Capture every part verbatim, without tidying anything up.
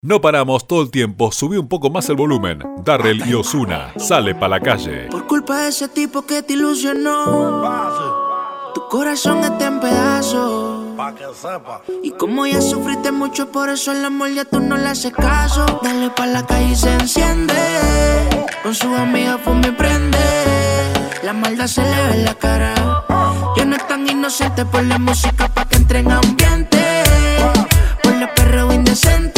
No paramos todo el tiempo, subí un poco más el volumen. Darrell y Ozuna, Sale pa' la calle. Por culpa de ese tipo que te ilusionó, tu corazón está en pedazos. Pa' que sepa. Y como ya sufriste mucho, por eso el amor ya tú no le haces caso. Dale pa' la calle y se enciende, con sus amigas fuma y prende. La maldad se le ve en la cara. Ya no es tan inocente, por la música pa' que entre en ambiente. Por la perreo indecente.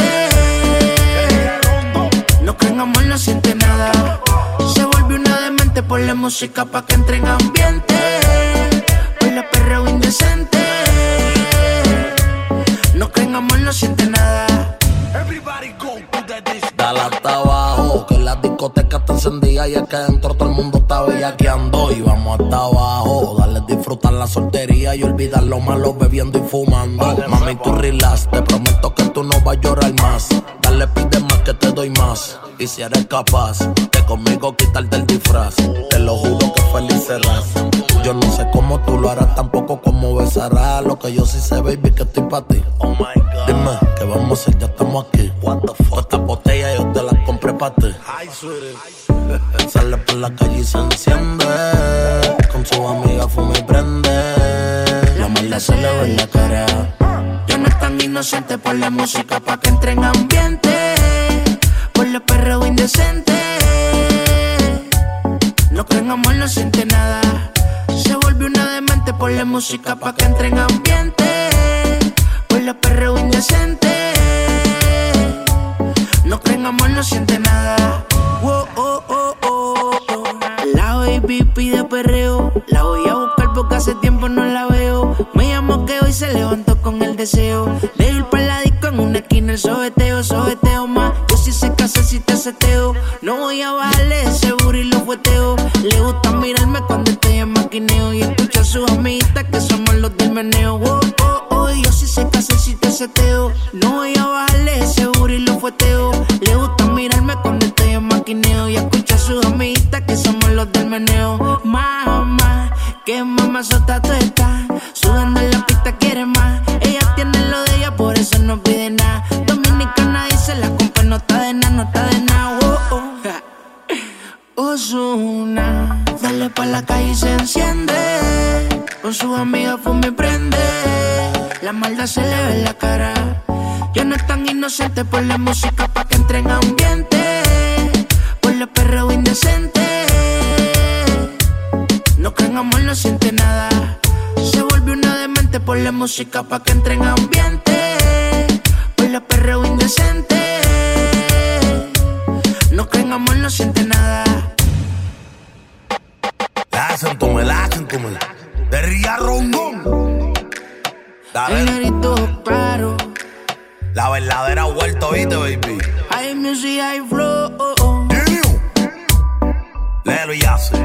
No creen amor, no siente nada. Se volvió una demente, por la música pa' que entre en ambiente. Por la perreo indecente. No creen amor, no siente nada. Everybody go to the disco. Dale hasta abajo, que la discoteca está encendida y es que dentro todo el mundo está bellaqueando. Y vamos hasta abajo, dale disfrutar la soltería y olvidar lo malo bebiendo y fumando. Mami, tú relax, te prometo que tú no vas a llorar más. Dale, pide más que te doy más. Y si eres capaz de conmigo quitarte el disfraz, te lo juro que feliz serás. Yo no sé cómo tú lo harás, tampoco cómo besarás. Lo que yo sí sé, baby, que estoy pa' ti. Oh my God. Dime, ¿qué vamos a hacer? Ya estamos aquí. What the fuck? Esta botella yo te la compré pa' ti. Ay, sweetie. Sale por la calle y se enciende, con su amiga fuma y prende. La maldad se le ve en la cara. Ya no es tan inocente, por la música pa' que entre en ambiente. Por los perreo indecente. No creen amor, no siente nada. Se volvió una demente, por la música pa' que entre en ambiente. Por los perreo indecente. No creen amor, no siente nada. Oh, oh, oh, oh, oh. La baby pide perreo. La voy a buscar porque hace tiempo no la veo. Me llamó que hoy se levantó con el deseo de ir pa' la disco en una esquina el sobeteo, sobeteo más. Yo si se casa si te seteo. No voy a bajarle ese booty y lo fueteo. Le gusta mirarme cuando estoy en maquineo y escucho a sus amiguitas que somos los del meneo. Oh, oh, oh, yo si se casa si te seteo. No voy a bajarle ese booty y lo fueteo. Le gusta mirarme cuando estoy en maquineo y escucho a sus amiguitas que somos los del meneo. Mamá, que mamá sota tú estás. Sudando en la pista quiere más. Ella tiene lo de ella, por eso no pide nada. Dominicana dice la compa no está de nada, no está de nada. Oh, oh. Ozuna, dale pa' la calle y se enciende. Con sus amigas fuma y prende. La maldad se le ve en la cara. Ya no es tan inocente, por la música pa' que entre en ambiente. Por los perreo indecente. No creen amor, no siente nada. Se volvió una demente, por la música pa' que entre en ambiente. Por los perreo indecente. No creen amor, no siente nada. La hacen tú me la hacen tú me la. De Ría Rondón. El negrito claro. La verdadera vuelta, ¿viste, baby? Hay music, hay flow. Léelo y hace.